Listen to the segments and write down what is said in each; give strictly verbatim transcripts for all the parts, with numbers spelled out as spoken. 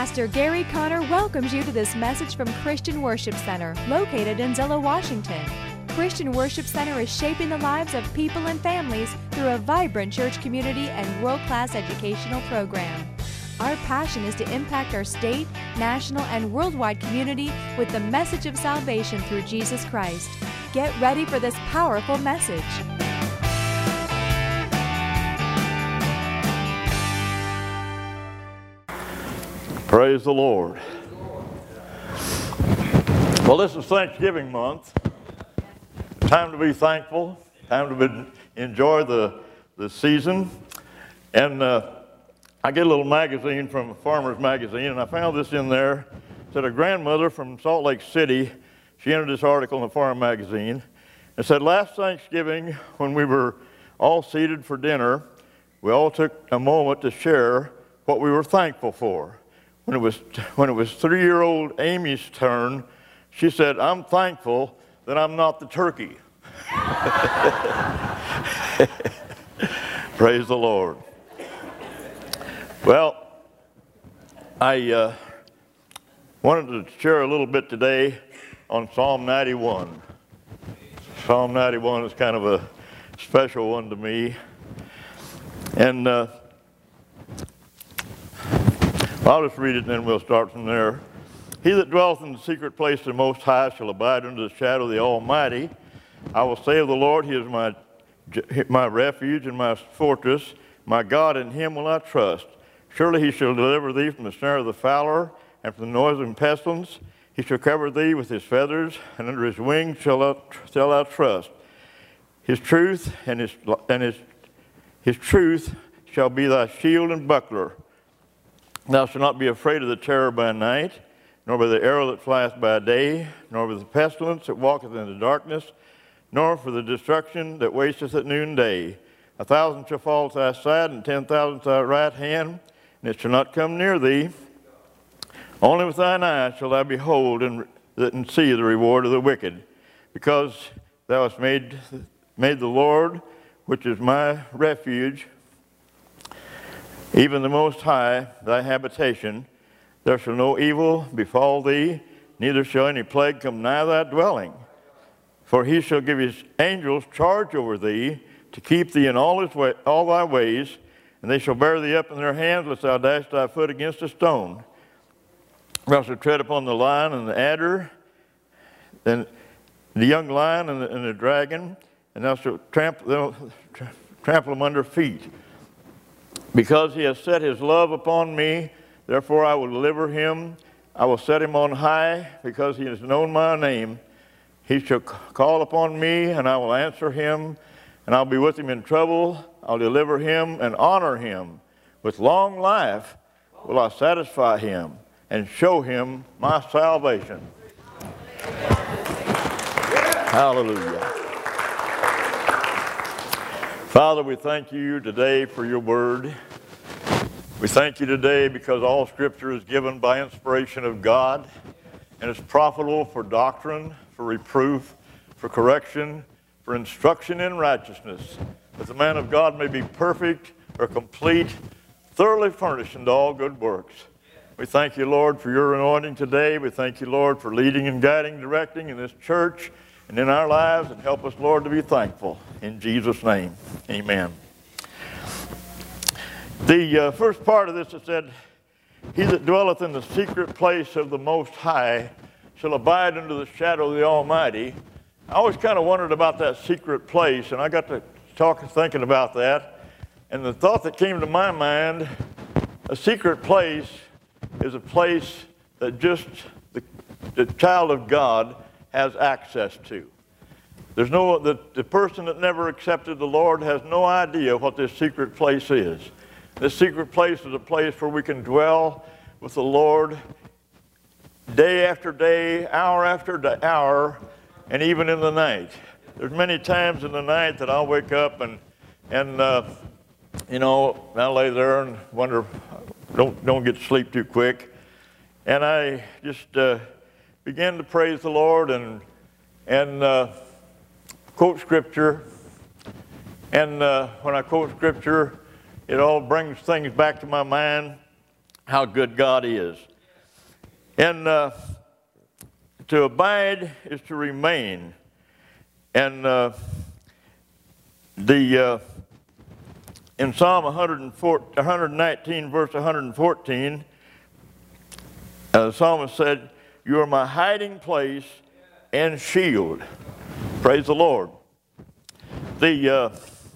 Pastor Gary Conner welcomes you to this message from Christian Worship Center, located in Zillow, Washington. Christian Worship Center is shaping the lives of people and families through a vibrant church community and world-class educational program. Our passion is to impact our state, national, and worldwide community with the message of salvation through Jesus Christ. Get ready for this powerful message. Praise the Lord. Well, this is Thanksgiving month. Time to be thankful. Time to be, enjoy the, the season. And uh, I get a little magazine from Farmer's Magazine, and I found this in there. It said a grandmother from Salt Lake City, she entered this article in the Farm Magazine, and said, last Thanksgiving, when we were all seated for dinner, we all took a moment to share what we were thankful for. When it was, when it was three-year-old Amy's turn, she said, I'm thankful that I'm not the turkey. Praise the Lord. Well, I uh, wanted to share a little bit today on Psalm ninety-one. Psalm ninety-one is kind of a special one to me. And uh, I'll just read it and then we'll start from there. He that dwelleth in the secret place of the Most High shall abide under the shadow of the Almighty. I will say of the Lord, He is my, my refuge and my fortress. My God, in Him will I trust. Surely He shall deliver thee from the snare of the fowler and from the noise of pestilence. He shall cover thee with His feathers, and under His wings shall thou, shall thou trust. His truth and His, and his, his truth shall be thy shield and buckler. Thou shalt not be afraid of the terror by night, nor by the arrow that flieth by day, nor by the pestilence that walketh in the darkness, nor for the destruction that wasteth at noonday. A thousand shall fall at thy side, and ten thousand at thy right hand, and it shall not come near thee. Only with thine eyes shall thou behold and, and see the reward of the wicked, because thou hast made, made the Lord, which is my refuge, even the Most High, thy habitation. There shall no evil befall thee, neither shall any plague come nigh thy dwelling. For He shall give His angels charge over thee, to keep thee in all, his way, all thy ways, and they shall bear thee up in their hands, lest thou dash thy foot against a stone. Thou shalt tread upon the lion and the adder, and the young lion and the, and the dragon, and thou shalt trample, trample them under feet. Because He has set His love upon me, therefore I will deliver him. I will set him on high, because he has known my name. He shall call upon me, and I will answer him, and I'll be with him in trouble. I'll deliver him and honor him. With long life will I satisfy him and show him my salvation. Hallelujah. Father, we thank you today for your word. We thank you today because all Scripture is given by inspiration of God, and is profitable for doctrine, for reproof, for correction, for instruction in righteousness, that the man of God may be perfect or complete, thoroughly furnished unto all good works. We thank you, Lord, for your anointing today. We thank you, Lord, for leading and guiding, directing in this church and in our lives, and help us, Lord, to be thankful. In Jesus' name, amen. The uh, first part of this, it said, He that dwelleth in the secret place of the Most High shall abide under the shadow of the Almighty. I always kind of wondered about that secret place, and I got to talking, thinking about that. And the thought that came to my mind, a secret place is a place that just the, the child of God has access to. There's no, the, the person that never accepted the Lord has no idea what this secret place is. This secret place is a place where we can dwell with the Lord day after day, hour after day, hour, and even in the night. There's many times in the night that I'll wake up and, and uh, you know, I'll lay there and wonder, don't, don't get to sleep too quick. And I just uh, begin to praise the Lord and, and uh, quote Scripture. And uh, when I quote Scripture, it all brings things back to my mind, how good God is. And uh, to abide is to remain. And uh, the uh, in Psalm one nineteen, verse one hundred fourteen, uh, the psalmist said, "You are my hiding place and shield." Praise the Lord. The uh,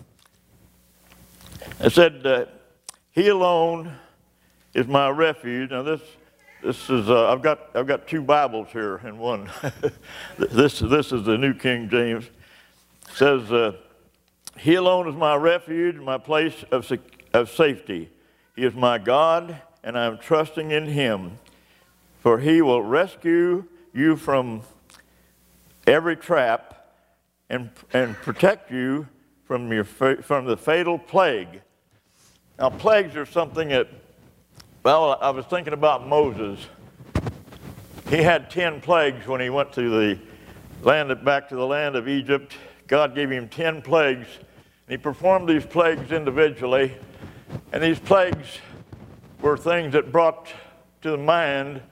it said, uh, "He alone is my refuge." Now this, this is uh, I've got I've got two Bibles here in one. this this is the New King James. It says, uh, "He alone is my refuge, my place of of safety. He is my God, and I am trusting in Him. For He will rescue you from every trap and and protect you from your from the fatal plague." Now, plagues are something that, well, I was thinking about Moses. He had ten plagues when he went to the land of, back to the land of Egypt. God gave him ten plagues. And he performed these plagues individually. And these plagues were things that brought to the mind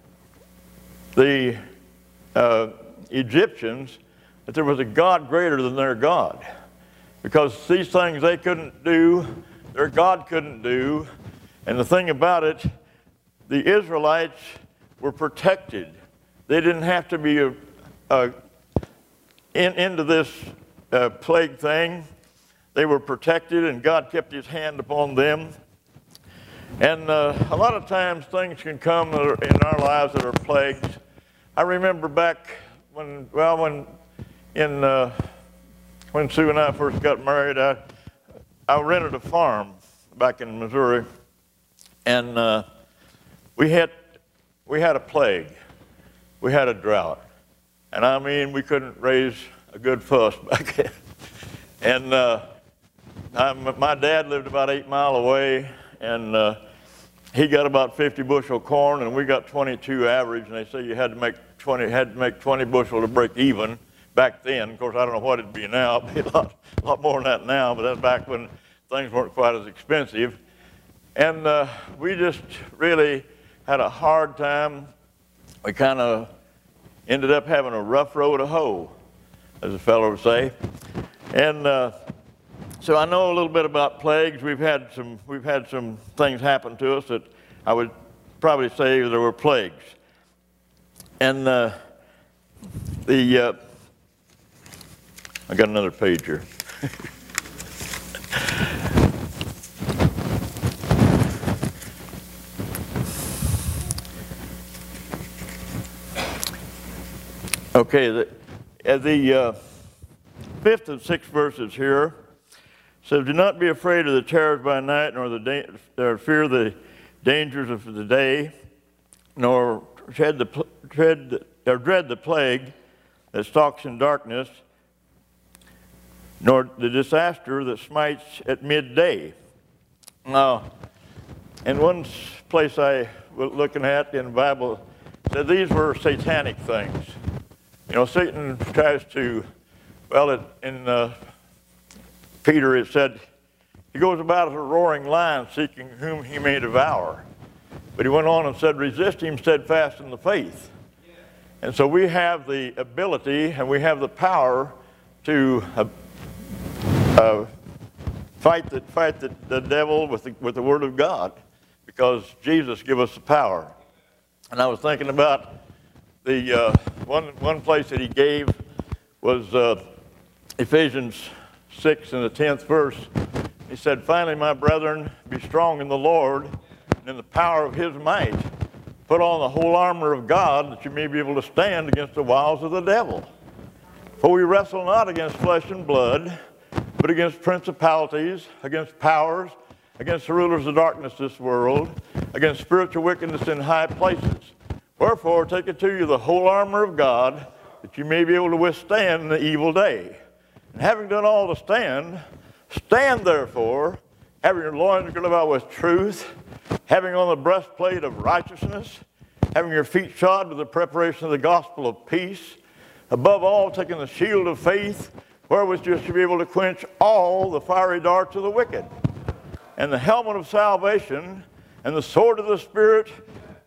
the uh, Egyptians that there was a God greater than their God. Because these things they couldn't do, their God couldn't do. And the thing about it, the Israelites were protected. They didn't have to be a, a, in, into this uh, plague thing. They were protected, and God kept His hand upon them. And uh, a lot of times things can come that are in our lives that are plagues. I remember back when, well, when in uh, when Sue and I first got married, I I rented a farm back in Missouri, and uh, we had we had a plague, we had a drought, and I mean we couldn't raise a good fuss back then. And uh, I'm, my dad lived about eight mile away, and uh, he got about fifty bushel corn, and we got twenty-two average. And they say you had to make twenty had to make twenty bushel to break even back then. Of course, I don't know what it'd be now. It'd be a lot, a lot more than that now, but that's back when things weren't quite as expensive. And uh, we just really had a hard time. We kind of ended up having a rough road to hoe, as a fellow would say. And uh, so I know a little bit about plagues. We've had some we've had some things happen to us that I would probably say there were plagues. And uh, the uh, I got another page here. Okay, the, uh, the uh, fifth and sixth verses here says, "Do not be afraid of the terrors by night, nor the da- nor fear the dangers of the day, nor dread the pl- dread or dread the plague that stalks in darkness, nor the disaster that smites at midday." Now, in one place I was looking at in the Bible, said these were satanic things. You know, Satan tries to, well, it, in uh, Peter it said, he goes about as a roaring lion seeking whom he may devour. But he went on and said, resist him steadfast in the faith. Yeah. And so we have the ability and we have the power to uh, uh, fight, the, fight the, the devil with the, with the Word of God, because Jesus gave us the power. And I was thinking about the uh, one, one place that he gave was uh, Ephesians six in the tenth verse. He said, "Finally, my brethren, be strong in the Lord and in the power of His might. Put on the whole armor of God, that you may be able to stand against the wiles of the devil. For we wrestle not against flesh and blood, but against principalities, against powers, against the rulers of darkness of this world, against spiritual wickedness in high places. Wherefore, take it to you the whole armor of God, that you may be able to withstand the evil day. And having done all to stand, stand therefore, having your loins girded about with truth, having on the breastplate of righteousness, having your feet shod with the preparation of the gospel of peace, above all taking the shield of faith, wherewith you shall be able to quench all the fiery darts of the wicked, and the helmet of salvation, and the sword of the Spirit,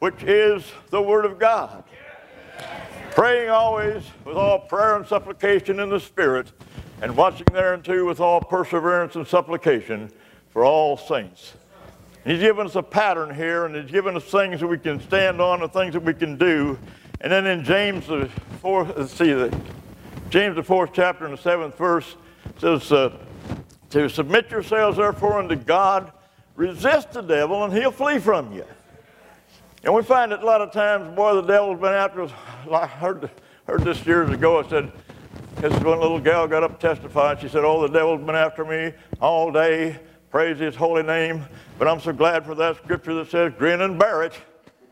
which is the Word of God. Praying always with all prayer and supplication in the Spirit, and watching thereunto with all perseverance and supplication for all saints. He's given us a pattern here, and he's given us things that we can stand on and things that we can do. And then in James the fourth, let's see, the, James the fourth chapter and the seventh verse says, uh, to submit yourselves therefore unto God, resist the devil, and he'll flee from you. And we find that a lot of times, boy, the devil's been after us. I heard, heard this years ago. I said, this one little gal got up and testified. She said, oh, the devil's been after me all day. Praise his holy name. But I'm so glad for that scripture that says, grin and bear it.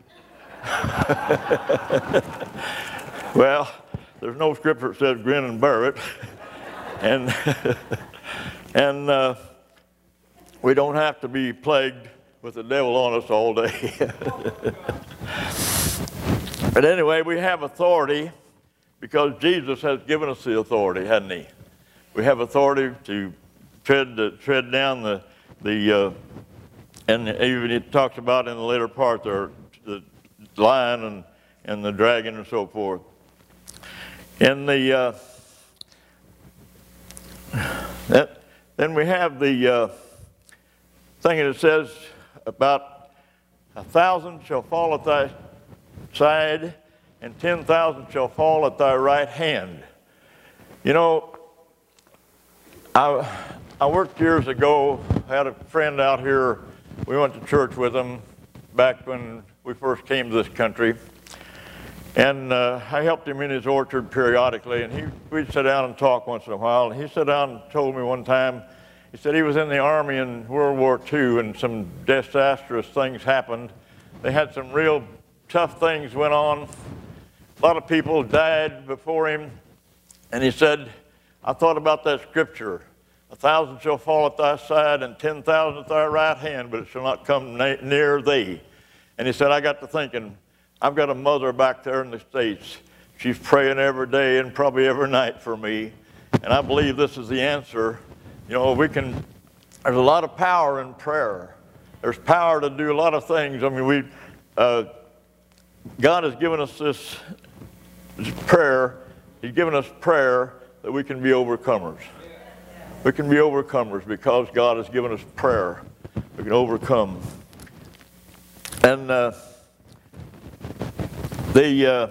Well, there's no scripture that says grin and bear it. and and uh, we don't have to be plagued with the devil on us all day. But anyway, we have authority because Jesus has given us the authority, hasn't he? We have authority to tread, to tread down the, the uh, and even it talks about in the later part there, the lion and, and the dragon and so forth. In the, uh, that, then we have the uh, thing that says about a thousand shall fall at thy side and ten thousand shall fall at thy right hand. You know, I, I worked years ago, I had a friend out here, we went to church with him back when we first came to this country. And uh, I helped him in his orchard periodically, and he, we'd sit down and talk once in a while. And he sat down and told me one time, he said he was in the Army in World War Two, and some disastrous things happened. They had some real tough things went on. A lot of people died before him. And he said, I thought about that scripture. A thousand shall fall at thy side and ten thousand at thy right hand, but it shall not come near thee. And he said, I got to thinking, I've got a mother back there in the States. She's praying every day and probably every night for me. And I believe this is the answer. You know, we can, there's a lot of power in prayer. There's power to do a lot of things. I mean, we, uh, God has given us this, this prayer. He's given us prayer that we can be overcomers. We can be overcomers because God has given us prayer. We can overcome. And uh, the, uh,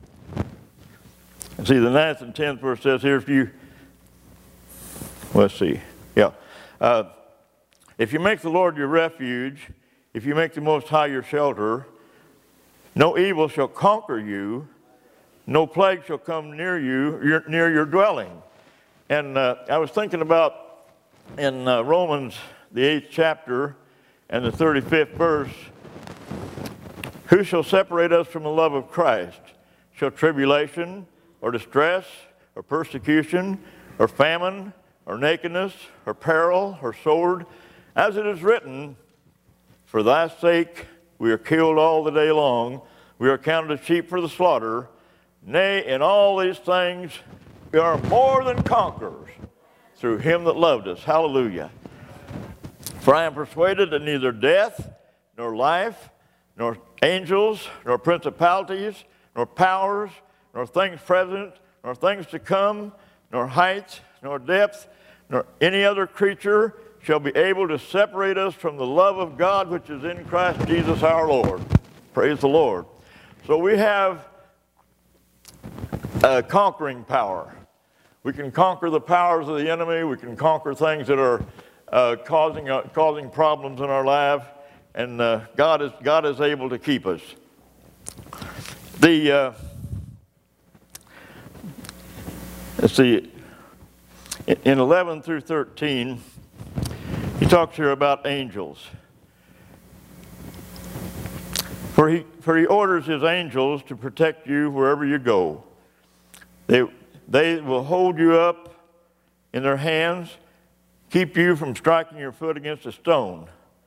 see, the ninth and tenth verse says here, if you, let's see, yeah. Uh, if you make the Lord your refuge, if you make the Most High your shelter, no evil shall conquer you, no plague shall come near you, your, near your dwelling. And uh, I was thinking about in uh, Romans, the eighth chapter and the thirty-fifth verse, who shall separate us from the love of Christ? Shall tribulation or distress or persecution or famine or nakedness or peril or sword? As it is written, for thy sake we are killed all the day long. We are counted as sheep for the slaughter. Nay, in all these things we are more than conquerors through him that loved us. Hallelujah. For I am persuaded that neither death, nor life, nor angels, nor principalities, nor powers, nor things present, nor things to come, nor height, nor depth, nor any other creature shall be able to separate us from the love of God which is in Christ Jesus our Lord. Praise the Lord. So we have a conquering power. We can conquer the powers of the enemy. We can conquer things that are uh, causing, uh, causing problems in our life. And uh, God is God is able to keep us. The uh, let's see, in eleven through thirteen, he talks here about angels. For he for he orders his angels to protect you wherever you go. They they will hold you up in their hands, keep you from striking your foot against a stone.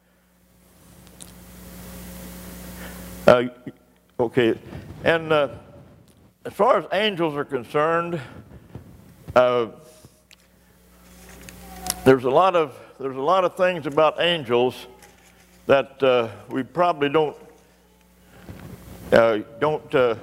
Uh, okay, and uh, as far as angels are concerned, uh, there's a lot of there's a lot of things about angels that uh, we probably don't uh, don't uh,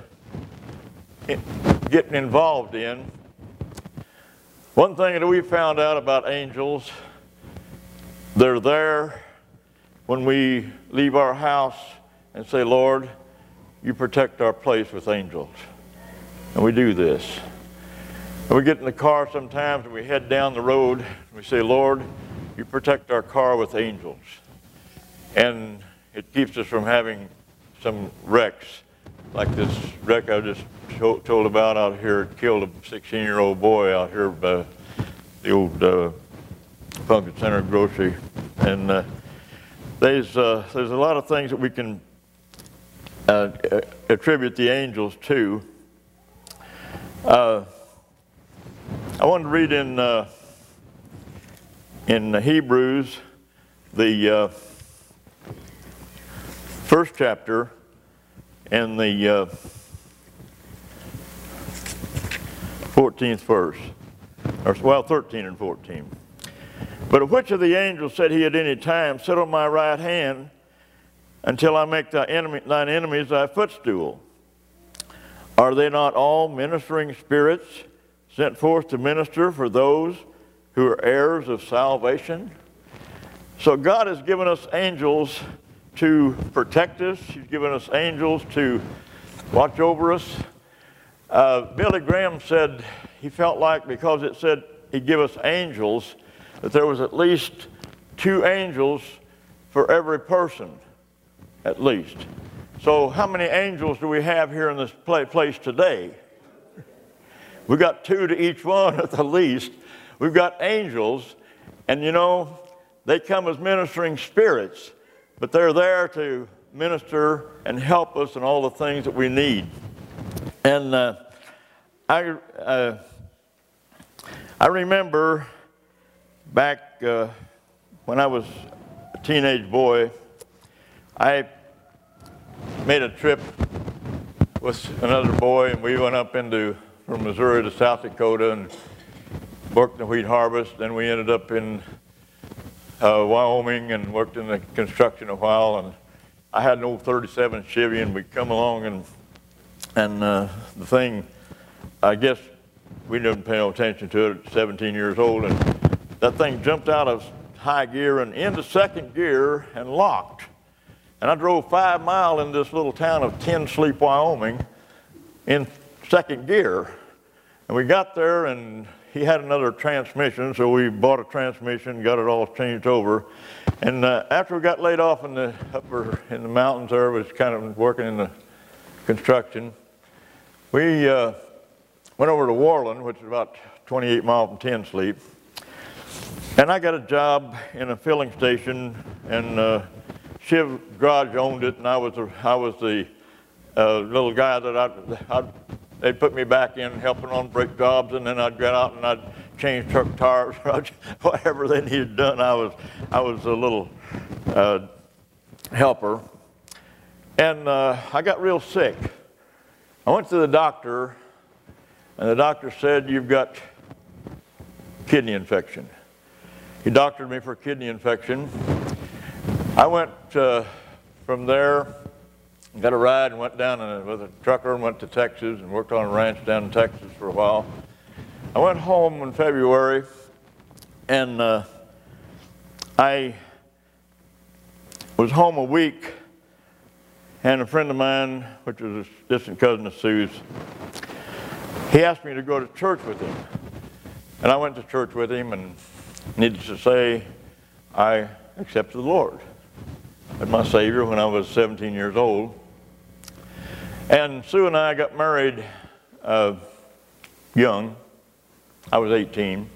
get involved in. One thing that we found out about angels, they're there when we leave our house and say, Lord, you protect our place with angels. And we do this. And we get in the car sometimes and we head down the road and we say, Lord, you protect our car with angels. And it keeps us from having some wrecks, like this wreck I just told about out here. It killed a sixteen-year-old boy out here by the old uh, Pumpkin Center grocery. And uh, there's, uh, there's a lot of things that we can uh, attribute the angels to. Uh, I wanted to read in, uh, in Hebrews, the uh, first chapter, and the uh, fourteenth verse, or well, thirteen and fourteen. But which of the angels said he at any time, sit on my right hand until I make thy enemy, thine enemies thy footstool? Are they not all ministering spirits sent forth to minister for those who are heirs of salvation? So God has given us angels to protect us. He's given us angels to watch over us. Uh, Billy Graham said he felt like because it said he'd give us angels, that there was at least two angels for every person, at least. So how many angels do we have here in this place today? We've got two to each one at the least. We've got angels, and you know, they come as ministering spirits, but they're there to minister and help us in all the things that we need. And uh, I, uh, I remember back uh, when I was a teenage boy, I made a trip with another boy, and we went up into from Missouri to South Dakota and worked in the wheat harvest. Then we ended up in uh, Wyoming and worked in the construction a while. And I had an old thirty-seven Chevy, and we'd come along, and and uh, the thing, I guess we didn't pay no attention to it at seventeen years old, and that thing jumped out of high gear and into second gear and locked. And I drove five miles in this little town of Ten Sleep, Wyoming, in second gear. And we got there, and he had another transmission, so we bought a transmission, got it all changed over. And uh, after we got laid off in the upper in the mountains there, was kind of working in the construction, we uh, went over to Worland, which is about twenty-eight miles from Ten Sleep. And I got a job in a filling station, and uh, Shiv Garage owned it, and I was the, I was the uh, little guy that I'd, I'd, they'd put me back in helping on brake jobs, and then I'd get out and I'd change truck tires, whatever they needed done. I was, I was a little uh, helper. And uh, I got real sick. I went to the doctor, and the doctor said, you've got kidney infection. He doctored me for kidney infection. I went uh, from there, got a ride and went down in a, with a trucker and went to Texas and worked on a ranch down in Texas for a while. I went home in February, and uh, I was home a week, and a friend of mine, which was a distant cousin of Sue's, he asked me to go to church with him. And I went to church with him, and needless to say, I accepted the Lord as my Savior when I was seventeen years old. And Sue and I got married uh, young. I was eighteen.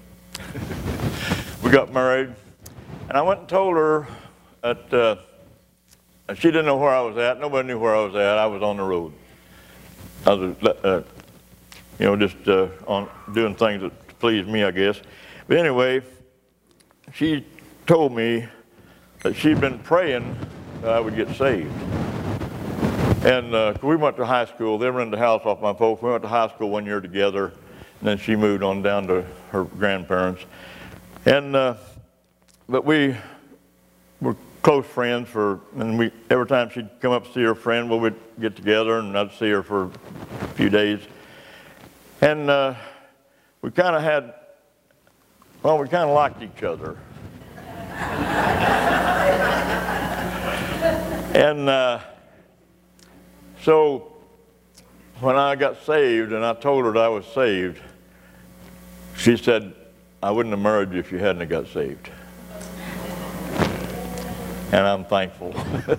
We got married, and I went and told her that uh, she didn't know where I was at. Nobody knew where I was at. I was on the road. I was, uh, you know, just uh, on doing things that pleased me, I guess. But anyway, she told me that she'd been praying that I would get saved. And uh, we went to high school. They rented the house off my folks. We went to high school one year together, and then she moved on down to her grandparents. And uh, but we were close friends for, and we, every time she'd come up to see her friend, well, we'd get together and I'd see her for a few days. And uh, we kind of had, well, we kind of liked each other. And uh, so when I got saved and I told her that I was saved, she said, I wouldn't have married you if you hadn't got saved. And I'm thankful.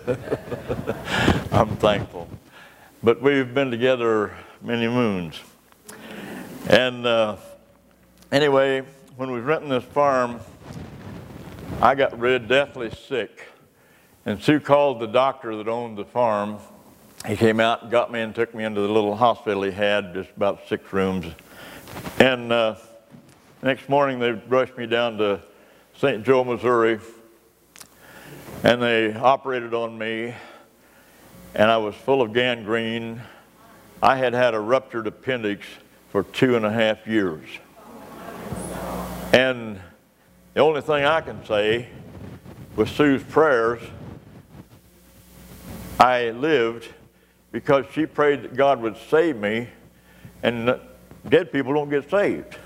I'm thankful. But we've been together many moons. And uh, anyway, when we was renting this farm, I got real deathly sick. And Sue called the doctor that owned the farm. He came out and got me and took me into the little hospital he had, just about six rooms. And uh, next morning they rushed me down to Saint Joe, Missouri, and they operated on me, and I was full of gangrene. I had had a ruptured appendix for two and a half years. And the only thing I can say, with Sue's prayers, I lived because she prayed that God would save me, and dead people don't get saved.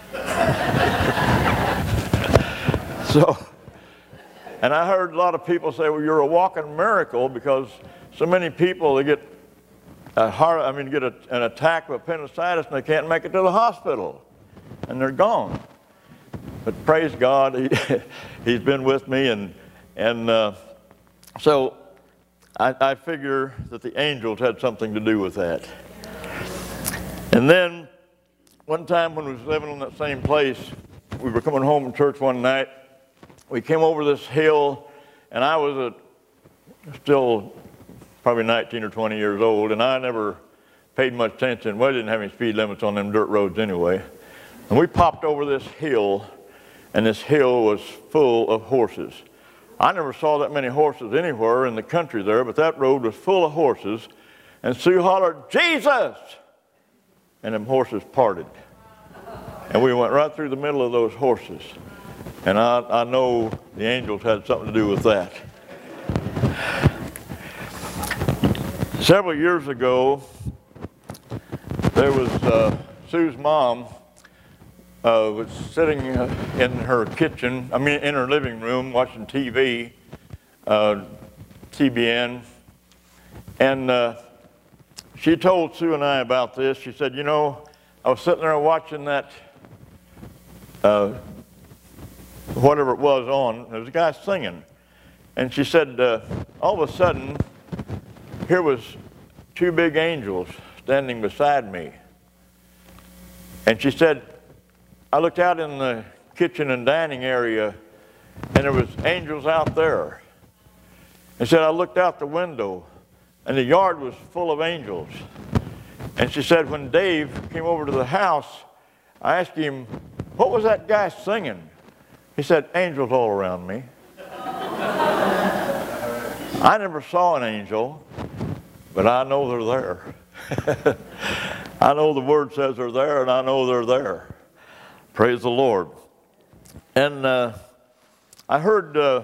So, and I heard a lot of people say, well, you're a walking miracle, because so many people, they get a heart, I mean, get a, an attack of appendicitis and they can't make it to the hospital, and they're gone. But praise God, he, he's been with me, and, and uh, so I, I figure that the angels had something to do with that. And then one time when we was living on that same place, we were coming home from church one night. We came over this hill, and I was a, still probably nineteen or twenty years old, and I never paid much attention. Well, we didn't have any speed limits on them dirt roads anyway. And we popped over this hill, and this hill was full of horses. I never saw that many horses anywhere in the country there, but that road was full of horses. And Sue hollered, Jesus! And them horses parted. And we went right through the middle of those horses. And I, I know the angels had something to do with that. Several years ago, there was uh, Sue's mom uh, was sitting in her kitchen, I mean in her living room, watching T V, uh, T B N, and uh, she told Sue and I about this. She said, you know, I was sitting there watching that, uh, whatever it was on, there was a guy singing, and she said, uh, all of a sudden, here was two big angels standing beside me. And she said, I looked out in the kitchen and dining area, and there was angels out there. And said, I looked out the window, and the yard was full of angels. And she said, when Dave came over to the house, I asked him, what was that guy singing? He said, angels all around me. I never saw an angel, but I know they're there. I know the Word says they're there, and I know they're there. Praise the Lord. And uh, I heard uh,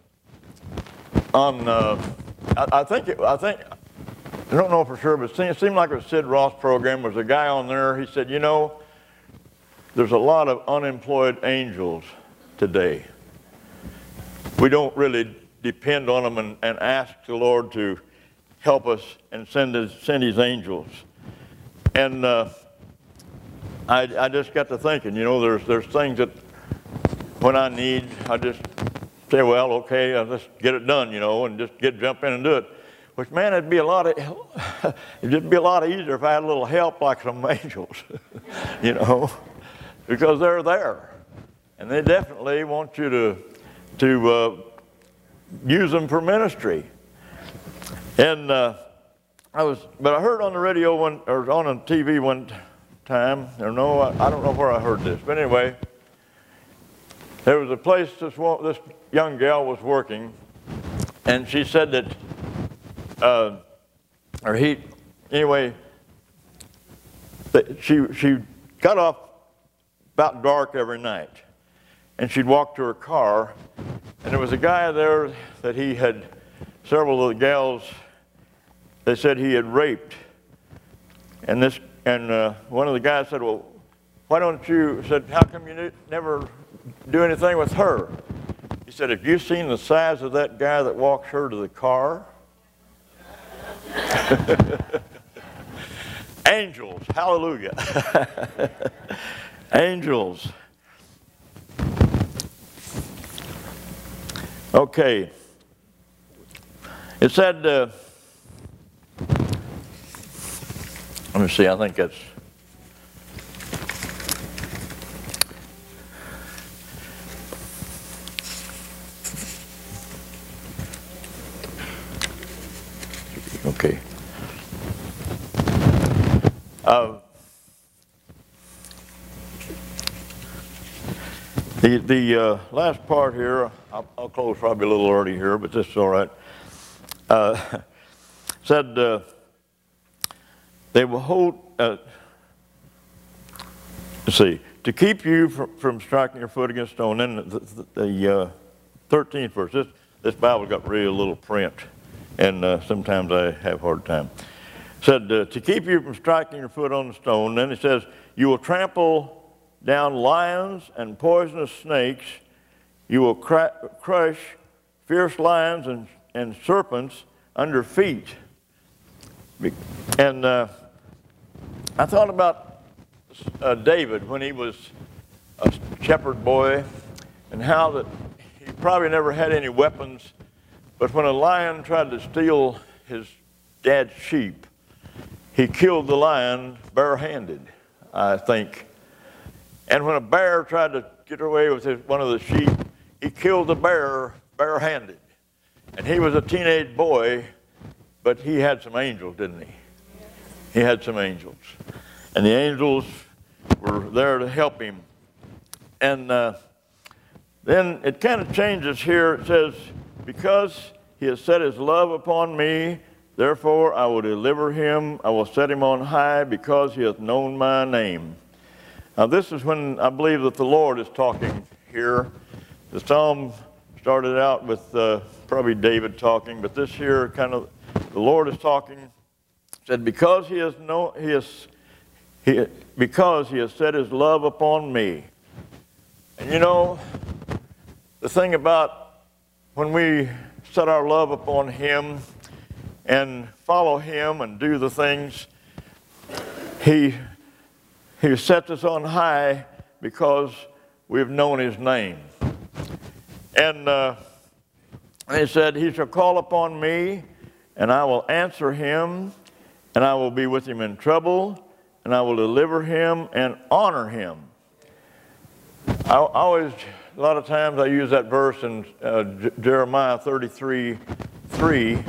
on, uh, I, I think, it, I think, I don't know for sure, but it seemed, it seemed like it was Sid Roth's program. There was a guy on there, he said, you know, there's a lot of unemployed angels today. We don't really depend on them and, and ask the Lord to help us and send his, send his angels. And uh, I, I just got to thinking, you know, there's, there's things that when I need, I just say, well, okay, I'll just get it done, you know, and just get jump in and do it. Which, man, it'd be a lot of, it'd just be a lot easier if I had a little help like some angels, you know, because they're there. And they definitely want you to, to uh, use them for ministry. And uh, I was, but I heard on the radio one, or on the T V one time, or no, I, I don't know where I heard this, but anyway, there was a place this, this young gal was working, and she said that, uh, or he, anyway, that she, she got off about dark every night, and she'd walk to her car, And there was a guy there that he had, several of the gals, they said he had raped. And this, and uh, one of the guys said, well, why don't you, said, how come you never do anything with her? He said, have you seen the size of that guy that walks her to the car? Angels, hallelujah. Angels. Okay. It said, uh, let me see, I think that's, okay. Uh, the the uh, last part here, I'll, I'll close probably a little early here, but this is all right. Uh, said uh, they will hold, uh, let's see, to keep you from, from striking your foot against stone. Then the, the, the uh, thirteenth verse, this, this Bible got really little print, and uh, sometimes I have a hard time. Said, uh, to keep you from striking your foot on the stone. Then it says, you will trample down lions and poisonous snakes. You will cra crush fierce lions and, and serpents under feet. And uh, I thought about uh, David when he was a shepherd boy, and how that he probably never had any weapons, but when a lion tried to steal his dad's sheep, he killed the lion barehanded, I think. And when a bear tried to get away with his, one of the sheep, he killed the bear barehanded. And he was a teenage boy, but he had some angels, didn't he? He had some angels. And the angels were there to help him. And uh, then it kind of changes here. It says, because he has set his love upon me, therefore I will deliver him. I will set him on high because he hath known my name. Now this is when I believe that the Lord is talking here. The psalm started out with uh, probably David talking, but this here kind of, the Lord is talking. Said, because he has no, he has, he, because he has set his love upon me. And you know, the thing about when we set our love upon him and follow him and do the things, he, he sets us on high because we've known his name. And uh, he said, he shall call upon me, and I will answer him, and I will be with him in trouble, and I will deliver him and honor him. I, I always, a lot of times I use that verse in uh, J Jeremiah thirty-three, three.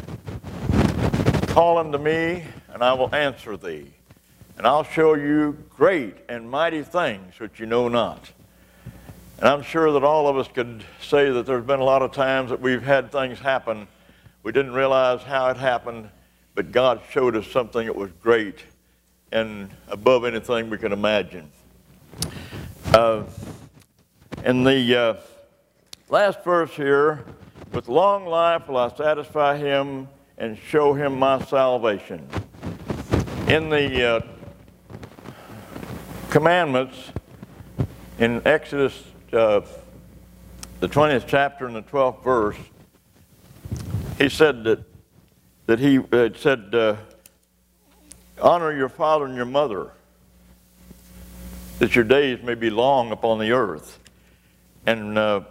Call unto me, and I will answer thee, and I'll show you great and mighty things which you know not. And I'm sure that all of us could say that there's been a lot of times that we've had things happen. We didn't realize how it happened, but God showed us something that was great and above anything we could imagine. Uh, in the uh, last verse here, with long life will I satisfy him and show him my salvation. In the uh, commandments, in Exodus, uh, the twentieth chapter and the twelfth verse, he said that, that he uh, said, uh, honor your father and your mother, that your days may be long upon the earth. And uh,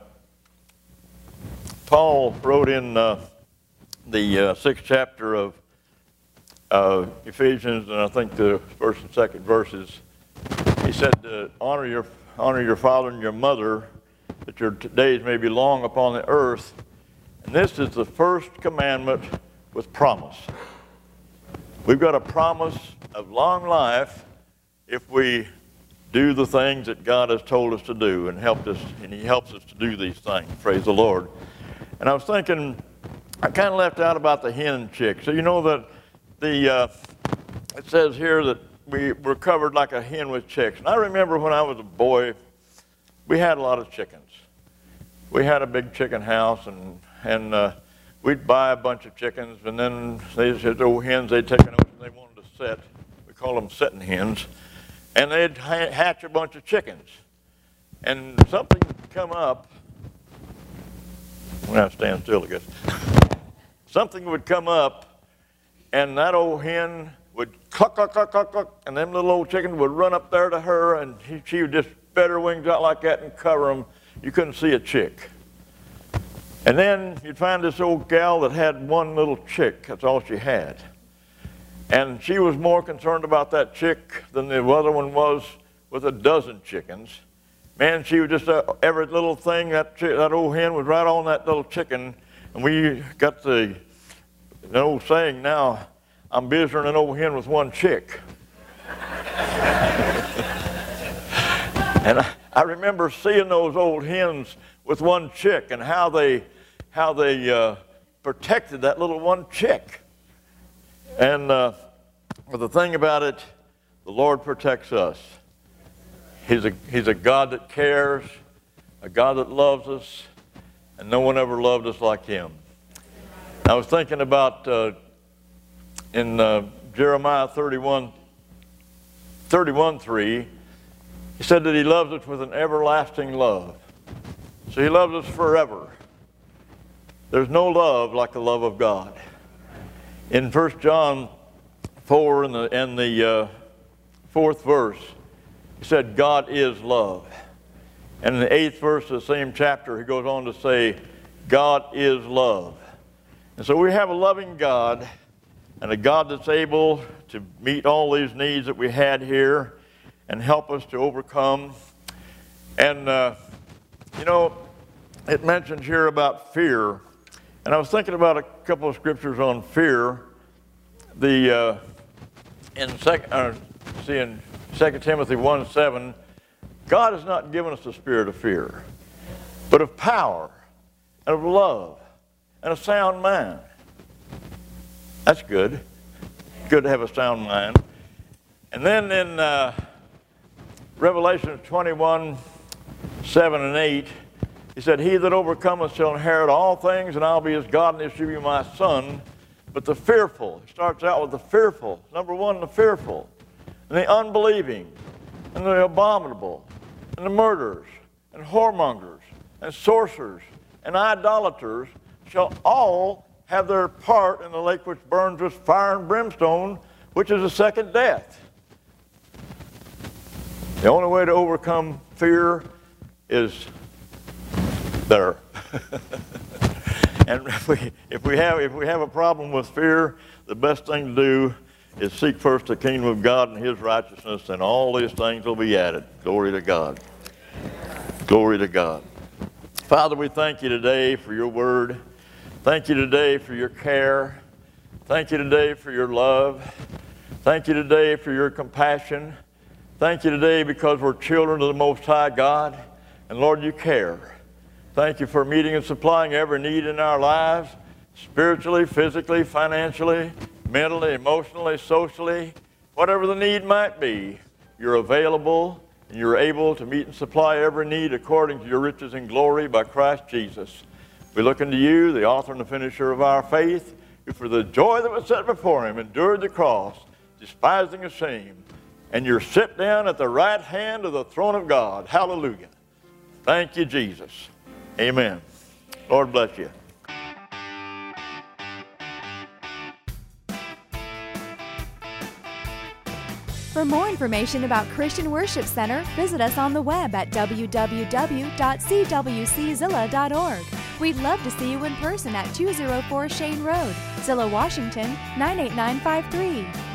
Paul wrote in uh, the uh, sixth chapter of uh, Ephesians, and I think the first and second verses, he said, uh, honor your honor your father and your mother, that your days may be long upon the earth. And this is the first commandment with promise. We've got a promise of long life if we do the things that God has told us to do and helped us, and he helps us to do these things. Praise the Lord. And I was thinking, I kind of left out about the hen and chick. So you know that the uh, it says here that we were covered like a hen with chicks. And I remember when I was a boy, we had a lot of chickens. we had a big chicken house, and, and uh, we'd buy a bunch of chickens, and then these old hens, they'd take an oath and they wanted to set. We call them setting hens. And they'd ha hatch a bunch of chickens. And something would come up. I'm going to stand still, I guess. Something would come up, and that old hen would cluck, cluck, cluck, cluck, cluck, and them little old chickens would run up there to her, and he, she would just spread her wings out like that and cover them. You couldn't see a chick. And then you'd find this old gal that had one little chick. That's all she had. And she was more concerned about that chick than the other one was with a dozen chickens. Man, she was just, uh, every little thing, that, that old hen was right on that little chicken. And we got the, the old saying now, I'm busier than an old hen with one chick. And I, I remember seeing those old hens with one chick and how they, how they uh, protected that little one chick. And uh, well, the thing about it, the Lord protects us. He's a, he's a God that cares, a God that loves us, and no one ever loved us like him. I was thinking about uh, in uh, Jeremiah thirty-one, thirty-one three, he said that he loves us with an everlasting love. So he loves us forever. There's no love like the love of God. In First John four, in the, in the uh, fourth verse, he said, God is love. And in the eighth verse of the same chapter, he goes on to say, God is love. And so we have a loving God, and a God that's able to meet all these needs that we had here and help us to overcome. And, uh, you know, it mentions here about fear. And I was thinking about a couple of scriptures on fear. The, uh, in, sec uh, see in Second Timothy one seven, God has not given us the spirit of fear, but of power and of love and a sound mind. That's good. Good to have a sound mind. And then in uh, Revelation twenty-one, seven and eight, he said, he that overcometh shall inherit all things, and I'll be his God, and he shall be my son. But the fearful, it starts out with the fearful. Number one, the fearful, and the unbelieving, and the abominable, and the murderers, and whoremongers, and sorcerers, and idolaters shall all have their part in the lake which burns with fire and brimstone, which is the second death. The only way to overcome fear is there. And if we, if, we have, if we have a problem with fear, the best thing to do is seek first the kingdom of God and his righteousness, and all these things will be added. Glory to God. Glory to God. Father, we thank you today for your word. Thank you today for your care. Thank you today for your love. Thank you today for your compassion. Thank you today because we're children of the Most High God, and Lord, you care. Thank you for meeting and supplying every need in our lives, spiritually, physically, financially, mentally, emotionally, socially. Whatever the need might be, you're available and you're able to meet and supply every need according to your riches and glory by Christ Jesus. We look unto you, the author and the finisher of our faith, who for the joy that was set before him endured the cross, despising the shame, and you're set down at the right hand of the throne of God. Hallelujah. Thank you, Jesus. Amen. Lord bless you. For more information about Christian Worship Center, visit us on the web at w w w dot c w c zilla dot org. We'd love to see you in person at two oh four Shane Road, Zillah, Washington, nine eight nine five three.